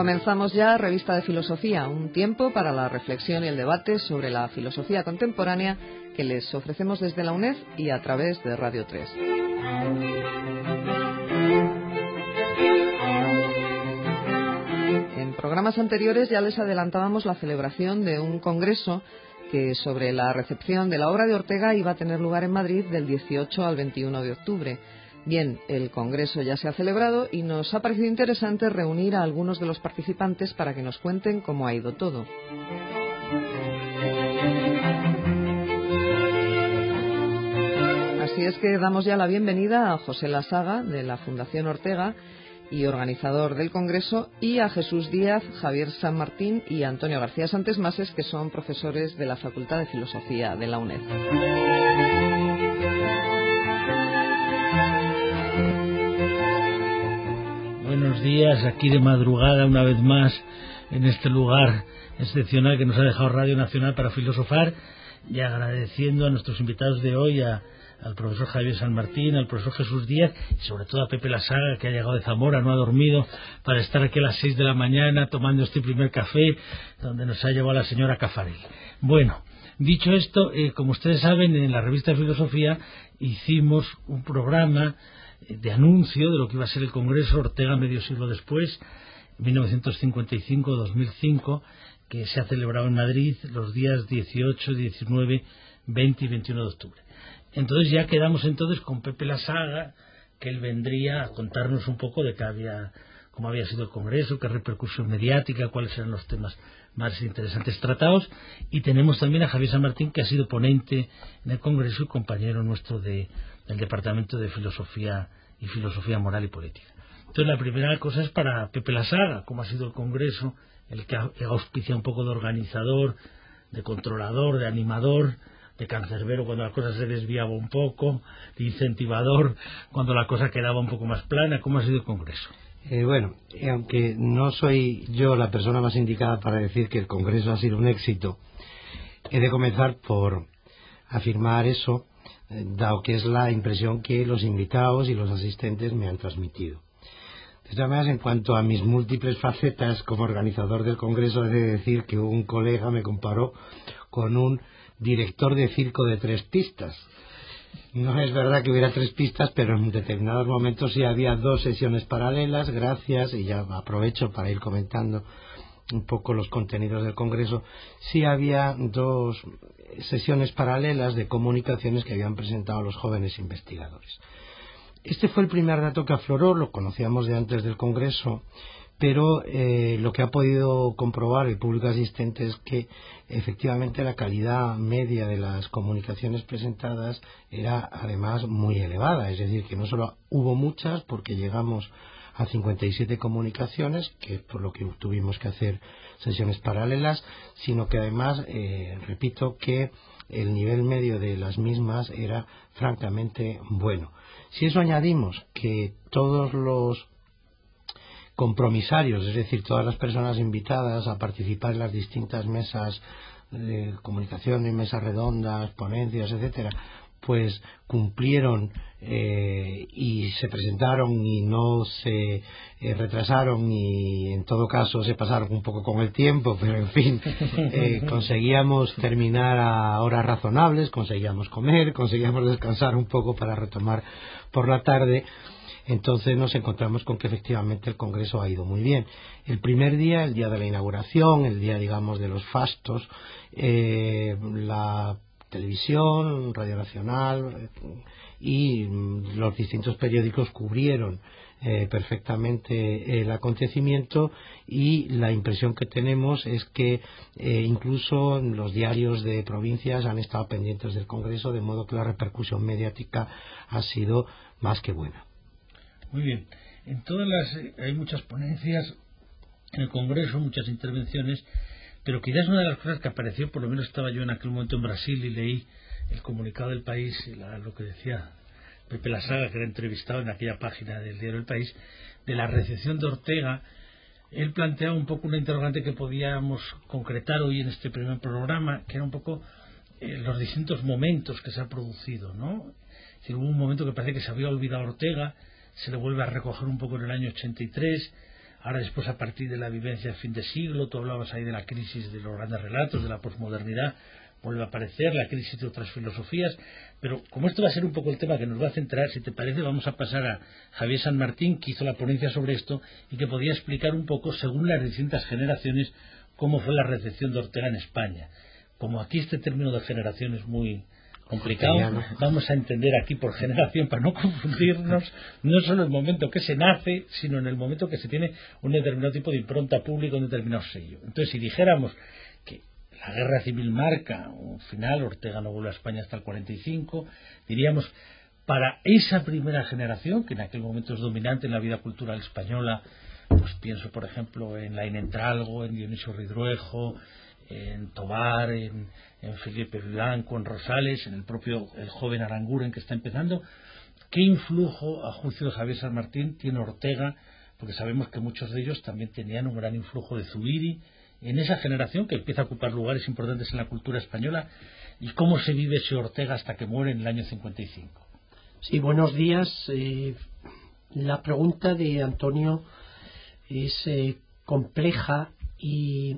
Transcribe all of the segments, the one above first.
Comenzamos ya Revista de Filosofía, un tiempo para la reflexión y el debate sobre la filosofía contemporánea que les ofrecemos desde la UNED y a través de Radio 3. En programas anteriores ya les adelantábamos la celebración de un congreso que sobre la recepción de la obra de Ortega iba a tener lugar en Madrid del 18 al 21 de octubre. Bien, el congreso ya se ha celebrado y nos ha parecido interesante reunir a algunos de los participantes para que nos cuenten cómo ha ido todo. Así es que damos ya la bienvenida a José Lasaga, de la Fundación Ortega y organizador del congreso, y a Jesús Díaz, Javier San Martín y Antonio García Santesmases, que son profesores de la Facultad de Filosofía de la UNED. Buenos días, aquí de madrugada una vez más en este lugar excepcional que nos ha dejado Radio Nacional para filosofar, y agradeciendo a nuestros invitados de hoy, al profesor Javier San Martín, al profesor Jesús Díaz y sobre todo a Pepe Lasaga, que ha llegado de Zamora, no ha dormido, para estar aquí a las 6 de la mañana tomando este primer café donde nos ha llevado la señora Cafarel. Bueno, dicho esto, como ustedes saben, en la Revista de Filosofía hicimos un programa de anuncio de lo que iba a ser el Congreso Ortega medio siglo después, 1955-2005, que se ha celebrado en Madrid los días 18, 19, 20 y 21 de octubre. Entonces ya quedamos con Pepe Lasaga, que él vendría a contarnos un poco de cómo había sido el Congreso, qué repercusión mediática, cuáles eran los temas más interesantes tratados, y tenemos también a Javier San Martín, que ha sido ponente en el Congreso y compañero nuestro del Departamento de Filosofía y Filosofía Moral y Política. Entonces la primera cosa es para Pepe Lasaga, cómo ha sido el Congreso, el que auspicia un poco de organizador, de controlador, de animador, de cancerbero cuando la cosa se desviaba un poco, de incentivador cuando la cosa quedaba un poco más plana. ¿Cómo ha sido el Congreso? Aunque no soy yo la persona más indicada para decir que el Congreso ha sido un éxito, he de comenzar por afirmar eso, dado que es la impresión que los invitados y los asistentes me han transmitido. De todas maneras, en cuanto a mis múltiples facetas como organizador del Congreso, he de decir que un colega me comparó con un director de circo de 3 pistas. No es verdad que hubiera 3 pistas, pero en determinados momentos sí había 2 sesiones paralelas, y ya aprovecho para ir comentando un poco los contenidos del Congreso. Sí había 2 sesiones paralelas de comunicaciones que habían presentado los jóvenes investigadores. Este fue el primer dato que afloró, lo conocíamos de antes del Congreso, pero lo que ha podido comprobar el público asistente es que efectivamente la calidad media de las comunicaciones presentadas era además muy elevada, es decir, que no solo hubo muchas, porque llegamos a 57 comunicaciones, que por lo que tuvimos que hacer sesiones paralelas, sino que además, repito, que el nivel medio de las mismas era francamente bueno. Si eso añadimos que todos los compromisarios, es decir, todas las personas invitadas a participar en las distintas mesas de comunicación, en mesas redondas, ponencias, etcétera, pues cumplieron y se presentaron y no se retrasaron, y en todo caso se pasaron un poco con el tiempo, pero en fin, conseguíamos terminar a horas razonables, conseguíamos comer, conseguíamos descansar un poco para retomar por la tarde. Entonces nos encontramos con que efectivamente el Congreso ha ido muy bien. El primer día, el día de la inauguración, el día, digamos, de los fastos, la televisión, Radio Nacional y los distintos periódicos cubrieron perfectamente el acontecimiento, y la impresión que tenemos es que incluso los diarios de provincias han estado pendientes del Congreso, de modo que la repercusión mediática ha sido más que buena. Muy bien. Hay muchas ponencias en el Congreso, muchas intervenciones, pero quizás una de las cosas que apareció, por lo menos estaba yo en aquel momento en Brasil y leí el comunicado del País y lo que decía Pepe Lasaga, que era entrevistado en aquella página del diario El País, de la recepción de Ortega. Él planteaba un poco una interrogante que podíamos concretar hoy en este primer programa, que era un poco los distintos momentos que se ha producido, ¿no? Es decir, hubo un momento que parece que se había olvidado Ortega, se le vuelve a recoger un poco en el año 83, Ahora después, a partir de la vivencia de fin de siglo, tú hablabas ahí de la crisis de los grandes relatos, de la posmodernidad, vuelve a aparecer la crisis de otras filosofías, pero como esto va a ser un poco el tema que nos va a centrar, si te parece, vamos a pasar a Javier San Martín, que hizo la ponencia sobre esto y que podía explicar un poco, según las distintas generaciones, cómo fue la recepción de Ortega en España. Como aquí este término de generación es muy complicado, vamos a entender aquí por generación, para no confundirnos, no solo el momento que se nace, sino en el momento que se tiene un determinado tipo de impronta pública, un determinado sello. Entonces, si dijéramos que la guerra civil marca un final, Ortega no vuelve a España hasta el 45, diríamos, para esa primera generación, que en aquel momento es dominante en la vida cultural española, pues pienso, por ejemplo, en Laín Entralgo, en Dionisio Ridruejo, en Tobar, en Felipe Blanco, en Rosales, en el joven Aranguren que está empezando. ¿Qué influjo, a juicio de Javier San Martín, tiene Ortega? Porque sabemos que muchos de ellos también tenían un gran influjo de Zubiri en esa generación que empieza a ocupar lugares importantes en la cultura española. ¿Y cómo se vive ese Ortega hasta que muere en el año 55? Sí, buenos días. La pregunta de Antonio es compleja y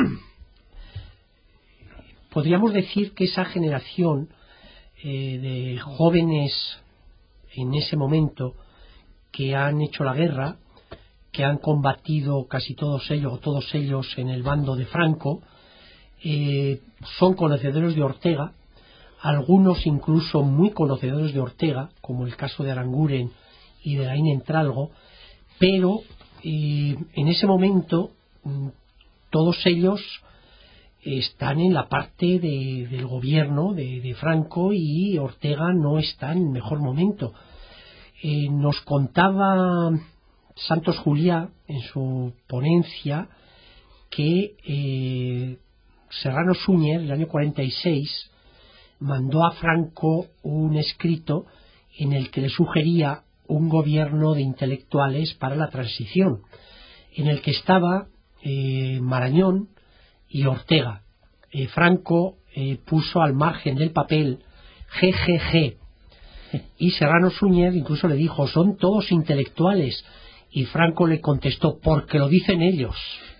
podríamos decir que esa generación de jóvenes en ese momento que han hecho la guerra, que han combatido casi todos ellos en el bando de Franco, son conocedores de Ortega, algunos incluso muy conocedores de Ortega, como el caso de Aranguren y de Laín Entralgo, pero en ese momento todos ellos están en la parte del gobierno de Franco y Ortega no está en el mejor momento. Nos contaba Santos Juliá en su ponencia que Serrano Súñer, en el año 46, mandó a Franco un escrito en el que le sugería un gobierno de intelectuales para la transición, en el que estaba Marañón y Ortega. Franco puso al margen del papel GGG y Serrano Súñer incluso le dijo: son todos intelectuales, y Franco le contestó: porque lo dicen ellos.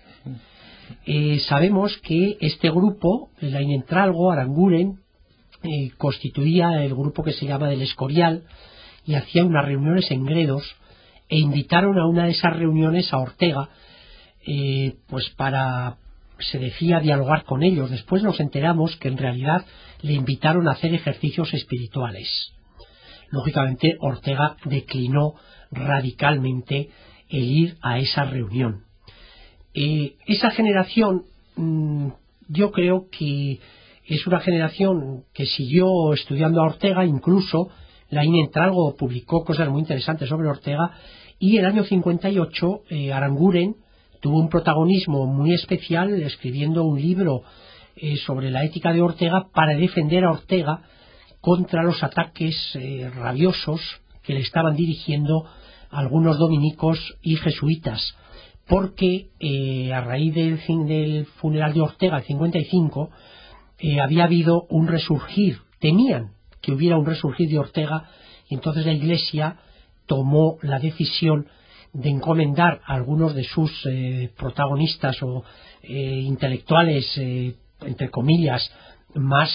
Sabemos que este grupo, Laín Entralgo, Aranguren, constituía el grupo que se llama del Escorial y hacía unas reuniones en Gredos, e invitaron a una de esas reuniones a Ortega pues para, se decía, dialogar con ellos. Después nos enteramos que en realidad le invitaron a hacer ejercicios espirituales. Lógicamente Ortega declinó radicalmente el ir a esa reunión. Esa generación yo creo que es una generación que siguió estudiando a Ortega. Incluso Laín Entralgo publicó cosas muy interesantes sobre Ortega, y el año 58 Aranguren tuvo un protagonismo muy especial escribiendo un libro sobre la ética de Ortega para defender a Ortega contra los ataques rabiosos que le estaban dirigiendo algunos dominicos y jesuitas, porque a raíz del funeral de Ortega, el 55, había habido un resurgir, temían que hubiera un resurgir de Ortega, y entonces la Iglesia tomó la decisión de encomendar a algunos de sus protagonistas o intelectuales, entre comillas, más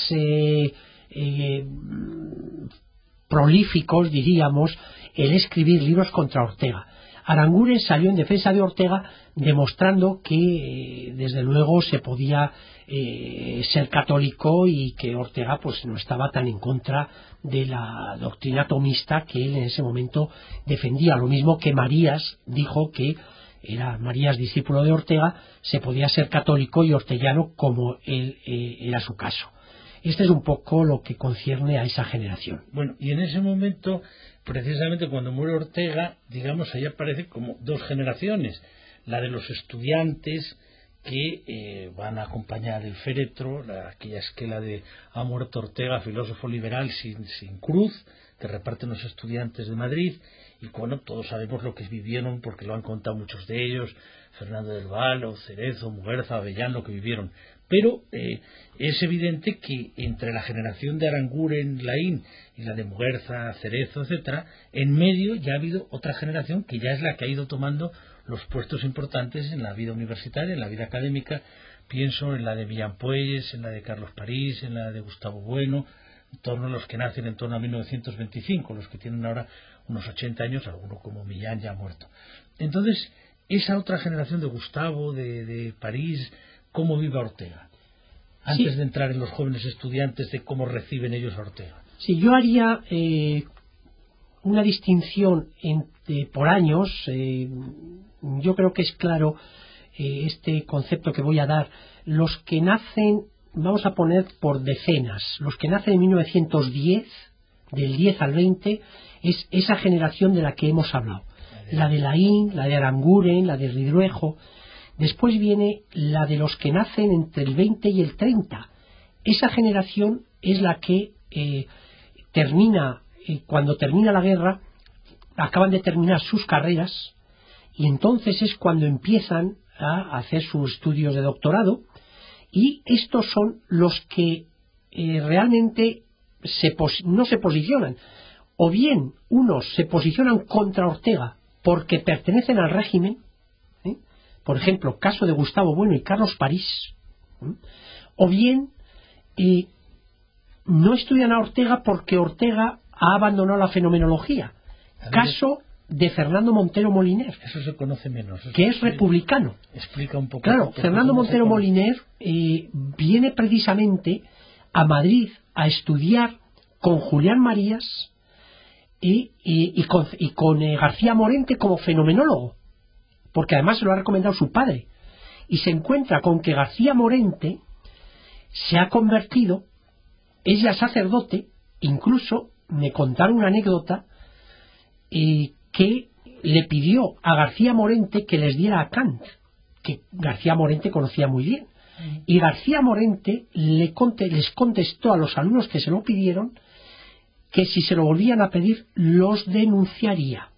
prolíficos, diríamos, el escribir libros contra Ortega. Aranguren salió en defensa de Ortega, demostrando que desde luego se podía ser católico y que Ortega pues no estaba tan en contra de la doctrina tomista que él en ese momento defendía. Lo mismo que Marías dijo que Marías, discípulo de Ortega, se podía ser católico y orteguiano, como él era su caso. Este es un poco lo que concierne a esa generación. Bueno, y en ese momento, precisamente cuando muere Ortega, digamos, ahí aparecen como dos generaciones: la de los estudiantes que van a acompañar el féretro, aquella esquela de "ha muerto Ortega, filósofo liberal sin cruz", que reparten los estudiantes de Madrid. Y bueno, todos sabemos lo que vivieron, porque lo han contado muchos de ellos: Fernando del Val, Cerezo, Muguerza, Avellán, lo que vivieron. Pero es evidente que entre la generación de Aranguren, Laín, y la de Muguerza, Cerezo, etcétera, en medio ya ha habido otra generación que ya es la que ha ido tomando los puestos importantes en la vida universitaria, en la vida académica. Pienso en la de Millán Puelles, en la de Carlos París, en la de Gustavo Bueno, en torno a los que nacen en torno a 1925, los que tienen ahora unos 80 años, alguno como Millán ya muerto. Entonces, esa otra generación de Gustavo, de París, ¿cómo vive Ortega? Antes de entrar en los jóvenes estudiantes, de cómo reciben ellos a Ortega. Sí, yo haría una distinción por años. Yo creo que es claro este concepto que voy a dar. Los que nacen, vamos a poner por decenas, los que nacen en 1910, del 10 al 20, es esa generación de la que hemos hablado. La de Laín, la de Aranguren, la de Ridruejo. Después viene la de los que nacen entre el 20 y el 30. Esa generación es la que termina, cuando termina la guerra, acaban de terminar sus carreras, y entonces es cuando empiezan a hacer sus estudios de doctorado, y estos son los que realmente no se posicionan. O bien unos se posicionan contra Ortega porque pertenecen al régimen, por ejemplo, caso de Gustavo Bueno y Carlos París, o bien no estudian a Ortega porque Ortega ha abandonado la fenomenología. Caso de Fernando Montero Moliner. Eso se conoce menos. Que es republicano. Explica un poco. Claro, Fernando Montero Moliner viene precisamente a Madrid a estudiar con Julián Marías y con García Morente como fenomenólogo, porque además se lo ha recomendado su padre, y se encuentra con que García Morente se ha convertido, es ya sacerdote. Incluso me contaron una anécdota que le pidió a García Morente que les diera a Kant, que García Morente conocía muy bien, y García Morente les contestó a los alumnos que se lo pidieron que si se lo volvían a pedir los denunciaría.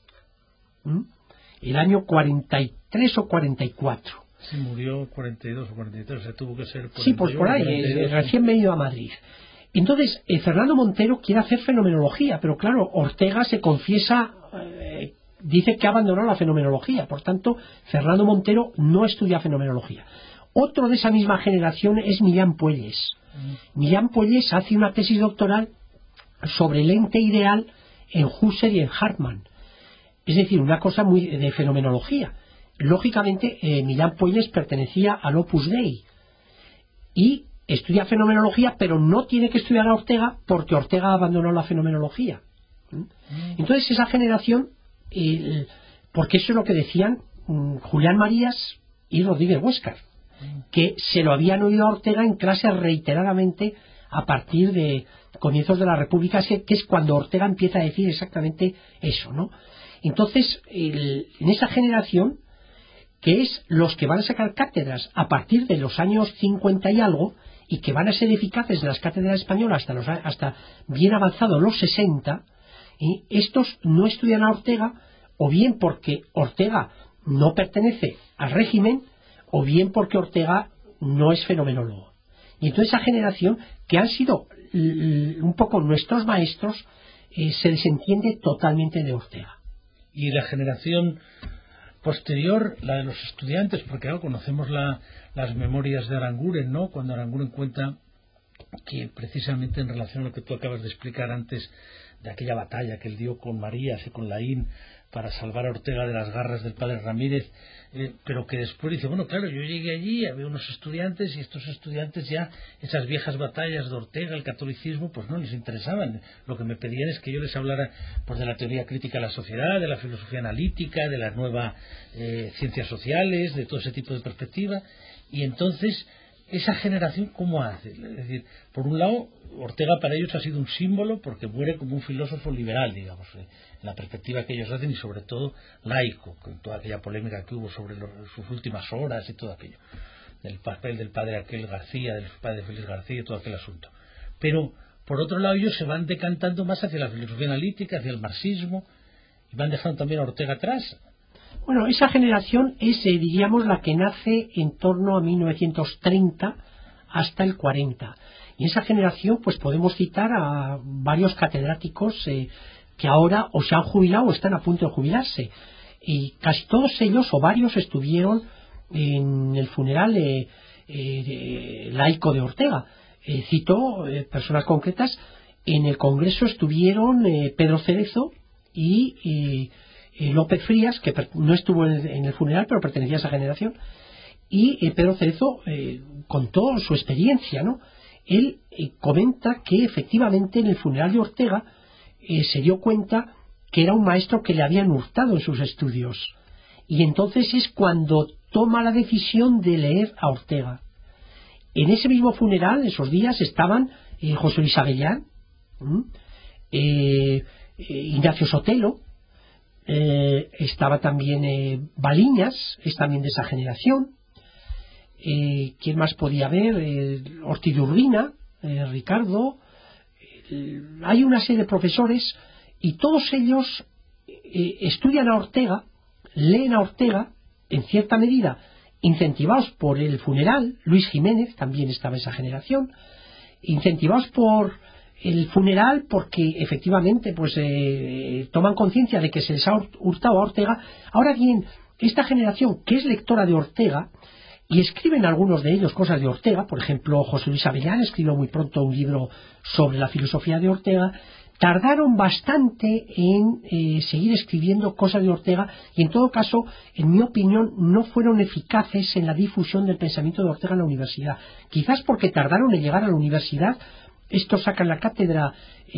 El año 43 o 44. Sí, murió 42 o 43, o sea, tuvo que ser... Sí, pues por ahí, recién venido a Madrid. Entonces, Fernando Montero quiere hacer fenomenología, pero claro, Ortega se confiesa, dice que ha abandonado la fenomenología, por tanto, Fernando Montero no estudia fenomenología. Otro de esa misma generación es Millán Puelles. Millán Puelles hace una tesis doctoral sobre el ente ideal en Husserl y en Hartmann. Es decir, una cosa muy de fenomenología. Lógicamente, Millán Puelles pertenecía al Opus Dei y estudia fenomenología, pero no tiene que estudiar a Ortega porque Ortega abandonó la fenomenología. Entonces, esa generación, porque eso es lo que decían Julián Marías y Rodríguez Huéscar, que se lo habían oído a Ortega en clase reiteradamente a partir de comienzos de la República, que es cuando Ortega empieza a decir exactamente eso, ¿no? Entonces, en esa generación, que es los que van a sacar cátedras a partir de los años 50 y algo, y que van a ser eficaces en las cátedras españolas hasta bien avanzados los 60, estos no estudian a Ortega, o bien porque Ortega no pertenece al régimen, o bien porque Ortega no es fenomenólogo. Y entonces esa generación, que han sido un poco nuestros maestros, se desentiende totalmente de Ortega. Y la generación posterior, la de los estudiantes, porque ahora conocemos las memorias de Aranguren, ¿no? Cuando Aranguren cuenta que precisamente en relación a lo que tú acabas de explicar antes, de aquella batalla que él dio con Marías y con Laín para salvar a Ortega de las garras del padre Ramírez, pero que después dice, bueno, claro, yo llegué allí, había unos estudiantes, y estos estudiantes ya, esas viejas batallas de Ortega, el catolicismo, pues no les interesaban. Lo que me pedían es que yo les hablara pues de la teoría crítica de la sociedad, de la filosofía analítica, de las nuevas ciencias sociales, de todo ese tipo de perspectiva. Y entonces, esa generación, ¿cómo hace? Es decir, por un lado, Ortega para ellos ha sido un símbolo porque muere como un filósofo liberal, digamos, en la perspectiva que ellos hacen, y sobre todo laico, con toda aquella polémica que hubo sobre sus últimas horas y todo aquello, del papel del padre aquel García, del padre Félix García y todo aquel asunto. Pero, por otro lado, ellos se van decantando más hacia la filosofía analítica, hacia el marxismo, y van dejando también a Ortega atrás. Bueno, esa generación es, diríamos, la que nace en torno a 1930 hasta el 40. Y esa generación, pues podemos citar a varios catedráticos que ahora o se han jubilado o están a punto de jubilarse. y casi todos ellos o varios estuvieron en el funeral laico de Ortega. Cito personas concretas. En el Congreso estuvieron Pedro Cerezo y López Frías, que no estuvo en el funeral pero pertenecía a esa generación, y Pedro Cerezo contó su experiencia, ¿no? Él comenta que efectivamente en el funeral de Ortega se dio cuenta que era un maestro que le habían hurtado en sus estudios, y entonces es cuando toma la decisión de leer a Ortega. En ese mismo funeral, en esos días, estaban José Luis Avellán, Ignacio Sotelo, estaba también Baliñas, es también de esa generación. ¿Quién más podía haber? Ortiz de Urbina, Ricardo. Hay una serie de profesores y todos ellos estudian a Ortega, leen a Ortega, en cierta medida incentivados por el funeral. Luis Jiménez también estaba en esa generación, incentivados por el funeral porque efectivamente pues toman conciencia de que se les ha hurtado a Ortega. Ahora bien, esta generación que es lectora de Ortega, y escriben algunos de ellos cosas de Ortega, por ejemplo José Luis Avellán escribió muy pronto un libro sobre la filosofía de Ortega, tardaron bastante en seguir escribiendo cosas de Ortega, y en todo caso, en mi opinión, no fueron eficaces en la difusión del pensamiento de Ortega en la universidad. Quizás porque tardaron en llegar a la universidad. Estos sacan la cátedra,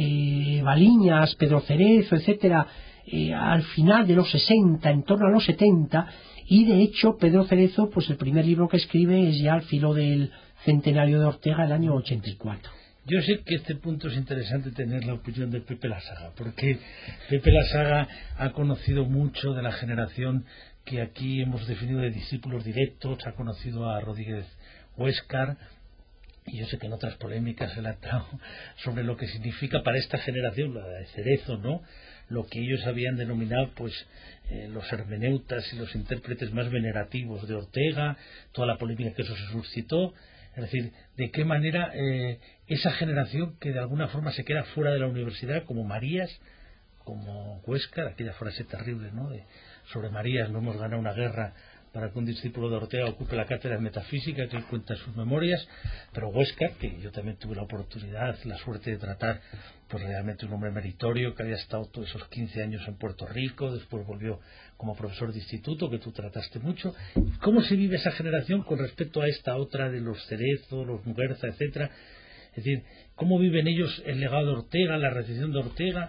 Baliñas, Pedro Cerezo, etcétera, al final de los 60, en torno a los 70, y de hecho Pedro Cerezo, pues el primer libro que escribe es ya al filo del centenario de Ortega, el año 84. Yo sé que este punto es interesante tener la opinión de Pepe Lasaga, porque Pepe Lasaga ha conocido mucho de la generación que aquí hemos definido de discípulos directos, ha conocido a Rodríguez Huéscar, y yo sé que en otras polémicas él ha estado sobre lo que significa para esta generación, la de Cerezo, ¿no?, lo que ellos habían denominado pues los hermeneutas y los intérpretes más venerativos de Ortega, toda la polémica que eso se suscitó. Es decir, de qué manera esa generación que de alguna forma se queda fuera de la universidad, como Marías, como Huéscar, aquella frase terrible, ¿no?, sobre Marías, no hemos ganado una guerra para que un discípulo de Ortega ocupe la cátedra de metafísica, que él cuenta sus memorias, pero Huéscar, que yo también tuve la oportunidad, la suerte de tratar, pues realmente un hombre meritorio, que había estado todos esos 15 años en Puerto Rico, después volvió como profesor de instituto, que tú trataste mucho. ¿Cómo se vive esa generación con respecto a esta otra de los Cerezo, los Muguerza, etcétera? Es decir, ¿cómo viven ellos el legado de Ortega, la recepción de Ortega?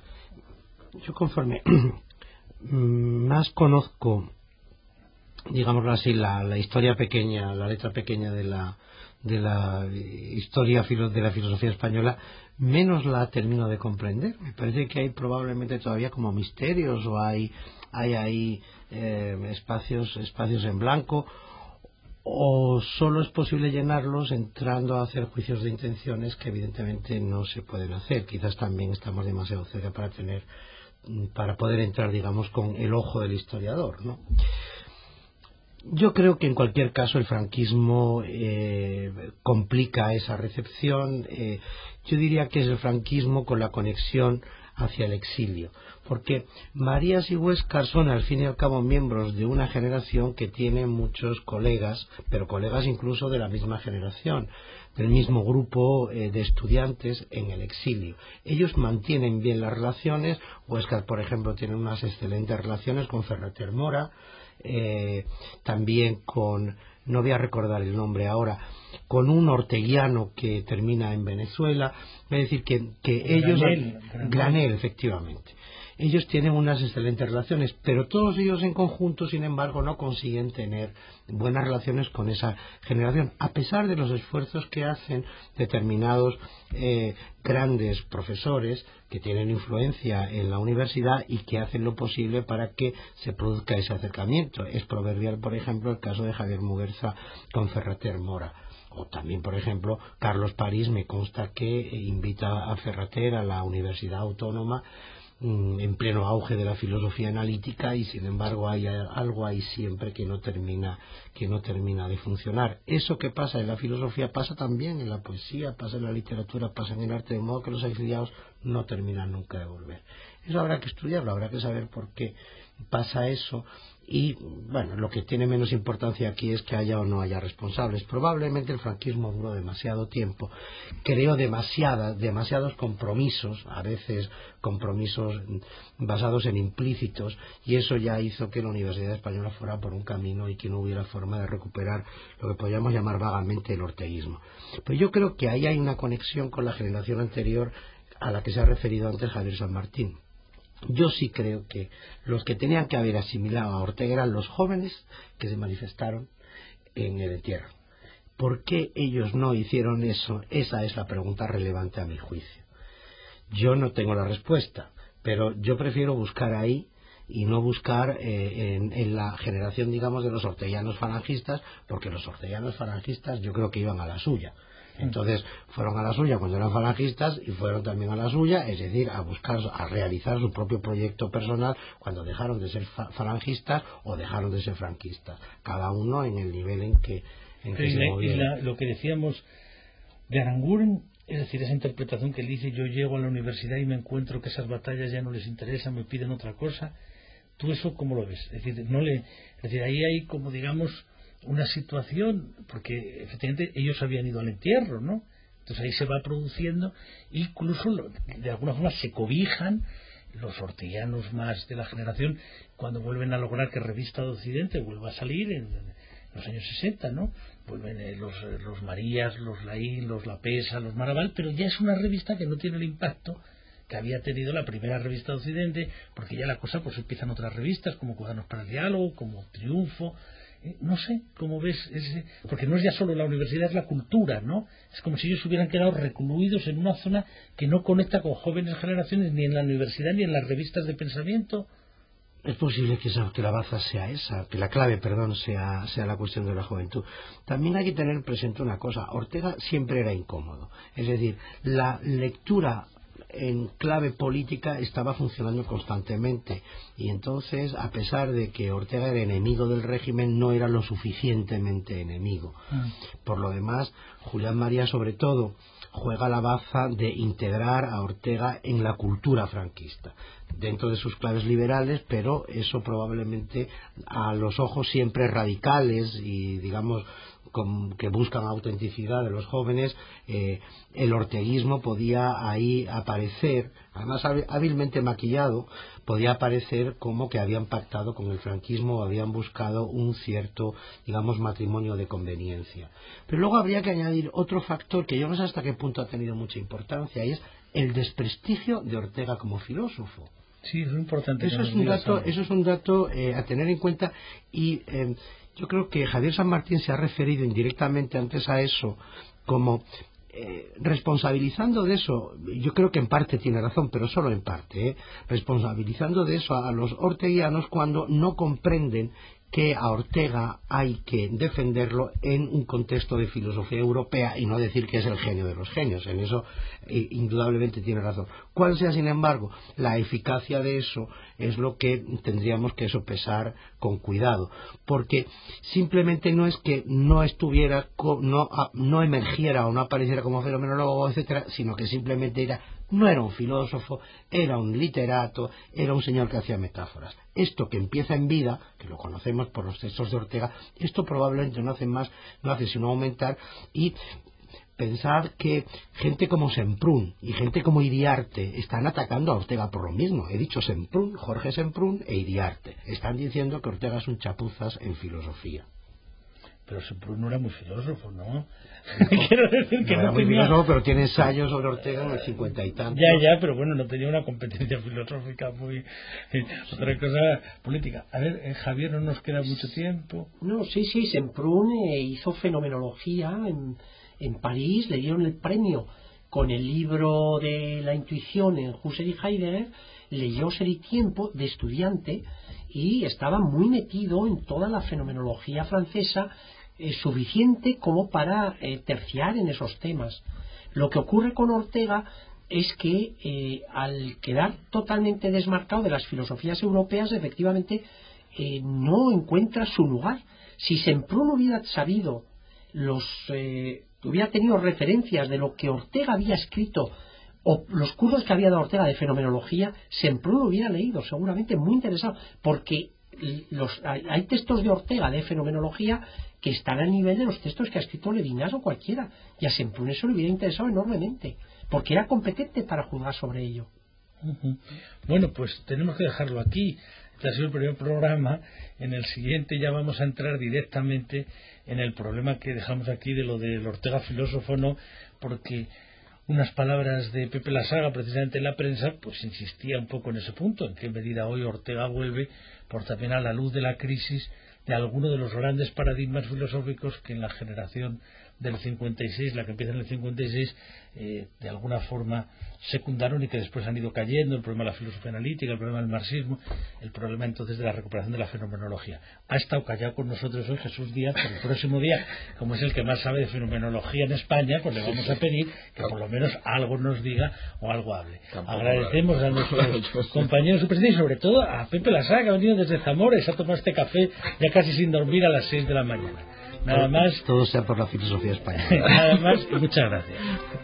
Yo conforme más conozco, digámoslo así, la historia pequeña, la letra pequeña de la historia de la filosofía española, menos la termino de comprender. Me parece que hay probablemente todavía como misterios, o hay ahí espacios en blanco, o solo es posible llenarlos entrando a hacer juicios de intenciones que evidentemente no se pueden hacer. Quizás también estamos demasiado cerca para poder entrar, digamos, con el ojo del historiador, ¿no? Yo creo que en cualquier caso el franquismo complica esa recepción. Yo diría que es el franquismo con la conexión hacia el exilio, porque Marías y Huéscar son al fin y al cabo miembros de una generación que tiene muchos colegas, pero colegas incluso de la misma generación, del mismo grupo de estudiantes en el exilio. Ellos mantienen bien las relaciones. Huéscar, por ejemplo, tiene unas excelentes relaciones con Ferrater Mora, también con, no voy a recordar el nombre ahora, con un orteguiano que termina en Venezuela. Es decir, que ellos... Granel, efectivamente. Ellos tienen unas excelentes relaciones, pero todos ellos en conjunto, sin embargo, no consiguen tener buenas relaciones con esa generación, a pesar de los esfuerzos que hacen determinados grandes profesores que tienen influencia en la universidad y que hacen lo posible para que se produzca ese acercamiento. Es proverbial, por ejemplo, el caso de Javier Muguerza con Ferrater Mora. O también, por ejemplo, Carlos París, me consta que invita a Ferrater a la Universidad Autónoma en pleno auge de la filosofía analítica, y sin embargo hay algo ahí siempre que no termina de funcionar. Eso que pasa en la filosofía pasa también en la poesía, pasa en la literatura, pasa en el arte, de modo que los exiliados no terminan nunca de volver. Eso habrá que estudiarlo, habrá que saber por qué pasa eso. Y bueno, lo que tiene menos importancia aquí es que haya o no haya responsables. Probablemente el franquismo duró demasiado tiempo, creó demasiados compromisos, a veces compromisos basados en implícitos, y eso ya hizo que la Universidad Española fuera por un camino y que no hubiera forma de recuperar lo que podríamos llamar vagamente el orteguismo. Pero yo creo que ahí hay una conexión con la generación anterior a la que se ha referido antes Javier San Martín. Yo sí creo que los que tenían que haber asimilado a Ortega eran los jóvenes que se manifestaron en el entierro. ¿Por qué ellos no hicieron eso? Esa es la pregunta relevante a mi juicio. Yo no tengo la respuesta, pero yo prefiero buscar ahí y no buscar en la generación, digamos, de los orteguianos falangistas, porque los orteguianos falangistas yo creo que iban a la suya. Entonces fueron a la suya cuando eran falangistas y fueron también a la suya, es decir, a realizar su propio proyecto personal cuando dejaron de ser falangistas o dejaron de ser franquistas, cada uno en el nivel en que se movieron. Lo que decíamos de Aranguren, es decir, esa interpretación que él dice, yo llego a la universidad y me encuentro que esas batallas ya no les interesan, me piden otra cosa. ¿Tú eso cómo lo ves? Es decir, ahí hay como, digamos, una situación, porque efectivamente ellos habían ido al entierro, ¿no? Entonces ahí se va produciendo, incluso de alguna forma se cobijan los orteguianos más de la generación cuando vuelven a lograr que Revista de Occidente vuelva a salir en los años 60, ¿no? Vuelven los Marías, los Laín, los La Pesa, los Maraval, pero ya es una revista que no tiene el impacto que había tenido la primera Revista de Occidente, porque ya la cosa, pues empiezan otras revistas como Cuadernos para el Diálogo, como Triunfo. No sé cómo ves porque no es ya solo la universidad, es la cultura, ¿no? Es como si ellos hubieran quedado recluidos en una zona que no conecta con jóvenes generaciones ni en la universidad ni en las revistas de pensamiento. Es posible que la baza sea esa, que la clave, sea la cuestión de la juventud. También hay que tener presente una cosa: Ortega siempre era incómodo, es decir, la lectura en clave política estaba funcionando constantemente, y entonces, a pesar de que Ortega era enemigo del régimen, no era lo suficientemente enemigo. Por lo demás, Julián María sobre todo juega la baza de integrar a Ortega en la cultura franquista dentro de sus claves liberales, pero eso probablemente a los ojos siempre radicales y, digamos, que buscan autenticidad de los jóvenes, el orteguismo podía ahí aparecer, además hábilmente maquillado, podía aparecer como que habían pactado con el franquismo o habían buscado un cierto, digamos, matrimonio de conveniencia. Pero luego habría que añadir otro factor que yo no sé hasta qué punto ha tenido mucha importancia, y es el desprestigio de Ortega como filósofo. Sí, es importante. Eso es un dato a tener en cuenta, y yo creo que Javier San Martín se ha referido indirectamente antes a eso, como responsabilizando de eso. Yo creo que en parte tiene razón, pero solo en parte, responsabilizando de eso a los orteguianos cuando no comprenden que a Ortega hay que defenderlo en un contexto de filosofía europea y no decir que es el genio de los genios. En eso indudablemente tiene razón. ¿Cuál sea, sin embargo, la eficacia de eso? Es lo que tendríamos que sopesar con cuidado, porque simplemente no es que no estuviera, no emergiera o no apareciera como fenomenólogo, etcétera, sino que simplemente no era un filósofo, era un literato, era un señor que hacía metáforas. Esto que empieza en vida, que lo conocemos por los textos de Ortega, esto probablemente no hace sino aumentar. Y pensad que gente como Semprún y gente como Iriarte están atacando a Ortega por lo mismo. He dicho Semprún, Jorge Semprún e Iriarte. Están diciendo que Ortega es un chapuzas en filosofía. Pero Semprún no era muy filósofo, ¿no? Quiero decir que no era muy filósofo, pero tiene ensayos sobre Ortega en el 50 y tantos. Ya, pero bueno, no tenía una competencia filosófica muy... otra cosa política. A ver, Javier, no nos queda mucho tiempo. No, sí, Semprún hizo fenomenología en París, le dieron el premio con el libro de la intuición en Husserl y Heidegger, leyó Ser y Tiempo de estudiante y estaba muy metido en toda la fenomenología francesa, suficiente como para terciar en esos temas. Lo que ocurre con Ortega es que al quedar totalmente desmarcado de las filosofías europeas, efectivamente no encuentra su lugar. Si Semprún hubiera sabido hubiera tenido referencias de lo que Ortega había escrito o los cursos que había de Ortega de fenomenología, Semprún lo hubiera leído, seguramente muy interesado, porque hay textos de Ortega de fenomenología que están al nivel de los textos que ha escrito Levinas o cualquiera, y a Semprún eso le hubiera interesado enormemente, porque era competente para juzgar sobre ello. Bueno, pues tenemos que dejarlo aquí. Este ha sido el primer programa. En el siguiente ya vamos a entrar directamente en el problema que dejamos aquí de lo del Ortega filósofo, ¿no? Porque unas palabras de Pepe Lasaga, precisamente en la prensa, pues insistía un poco en ese punto, en qué medida hoy Ortega vuelve, por también a la luz de la crisis, de alguno de los grandes paradigmas filosóficos que en la generación del 56, la que empieza en el 56, de alguna forma secundaron y que después han ido cayendo, el problema de la filosofía analítica, el problema del marxismo, el problema entonces de la recuperación de la fenomenología. Ha estado callado con nosotros hoy Jesús Díaz, pero el próximo día, como es el que más sabe de fenomenología en España, pues le vamos a pedir que por lo menos algo nos diga o algo hable. Agradecemos a nuestros compañeros y sobre todo a Pepe Lasaga, que ha venido desde Zamora y se ha tomado este café ya casi sin dormir a las 6 de la mañana. Nada más. Todo sea por la filosofía española. Nada más y muchas gracias.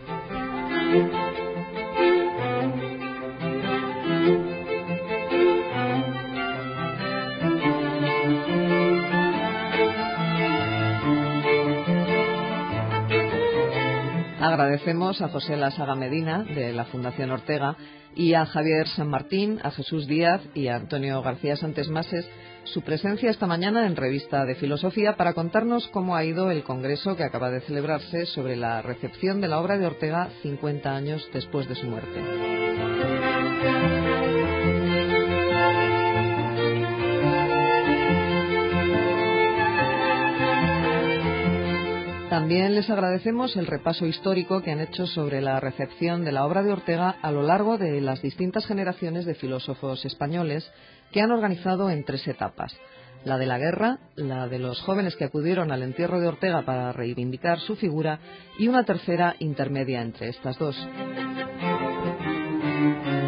Agradecemos a José Lasaga Medina, de la Fundación Ortega, y a Javier San Martín, a Jesús Díaz y a Antonio García Santesmases su presencia esta mañana en Revista de Filosofía para contarnos cómo ha ido el congreso que acaba de celebrarse sobre la recepción de la obra de Ortega 50 años después de su muerte. También les agradecemos el repaso histórico que han hecho sobre la recepción de la obra de Ortega a lo largo de las distintas generaciones de filósofos españoles que han organizado en 3 etapas: la de la guerra, la de los jóvenes que acudieron al entierro de Ortega para reivindicar su figura y una tercera intermedia entre estas dos.